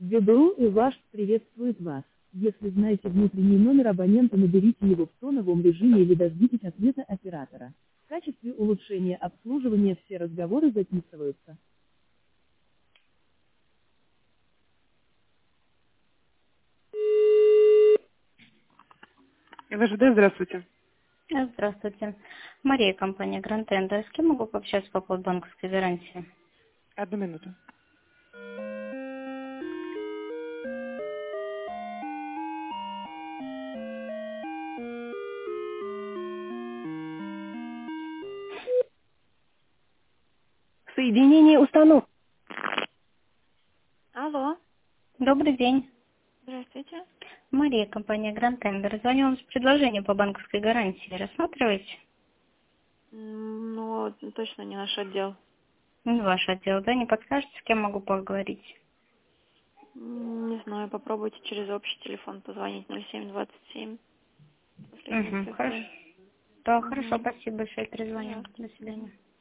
ГБУ и ВАШ приветствует вас. Если знаете внутренний номер абонента, наберите его в тоновом режиме или дождитесь ответа оператора. В качестве улучшения обслуживания все разговоры записываются. ВЖД, здравствуйте. Здравствуйте. Мария, компания Grand Tender. С кем могу пообщаться по поводу банковской гарантии? Одну минуту. Соединение установок. Алло, Добрый день. здравствуйте. Мария, компания Grand Tender. Звоню вам с предложением по банковской гарантии. Рассматриваете? Ну, точно не наш отдел. Не ваш отдел, да? Не подскажете, с кем могу поговорить? Не знаю, попробуйте через общий телефон позвонить 0727. Последние цифры. Хорошо. Да, хорошо, Мгм. спасибо большое. Перезвоню. Пожалуйста. До свидания.